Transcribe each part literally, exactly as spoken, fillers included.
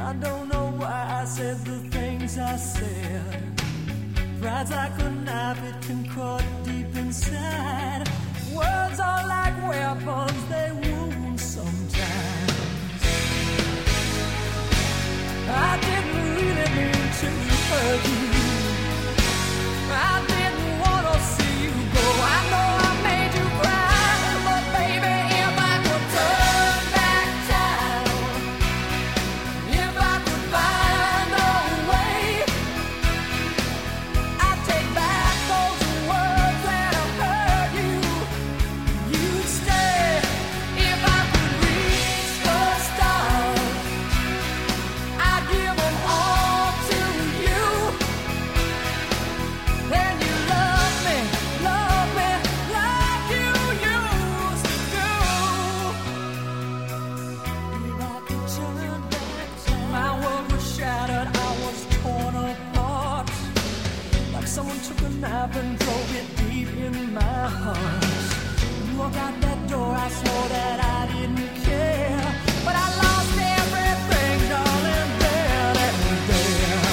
I don't know why I said the things I said. Pride's like a knife, it can cut deep inside. Words are like weapons, they wound sometimes. I didn't really mean to hurt you. I didn't want to see you go. I know I made you cry, but baby, if I could turn back time, if I could find a way, I'd take back those words that have hurt you. You'd stay if I could reach the stars. I'd give them all to you. Then you love me, love me like you used to do. If I could turn back time, my world was shattered, I was torn apart. Like someone took a knife and drove it deep in my heart. You walked out that door, I swore that I didn't care. But I lost everything, darling, there and there.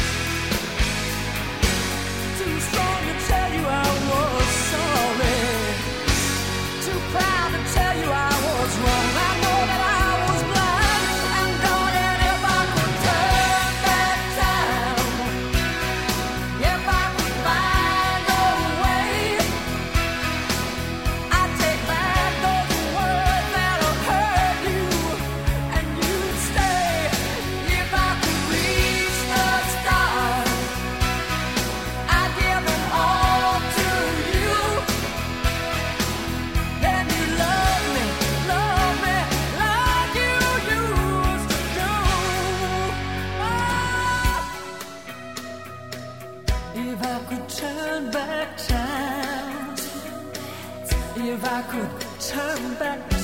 Too strong to tell you I was sorry. Too proud to tell you I was wrong. I know that I was blind. And darling, if I could turn back time, if I could find a way, I'd take back those words that have hurt you. And you'd stay if I could reach the stars. I'd give them all to you. Then you love me, love me like you used to do. Oh. If I could turn back time, if I could turn back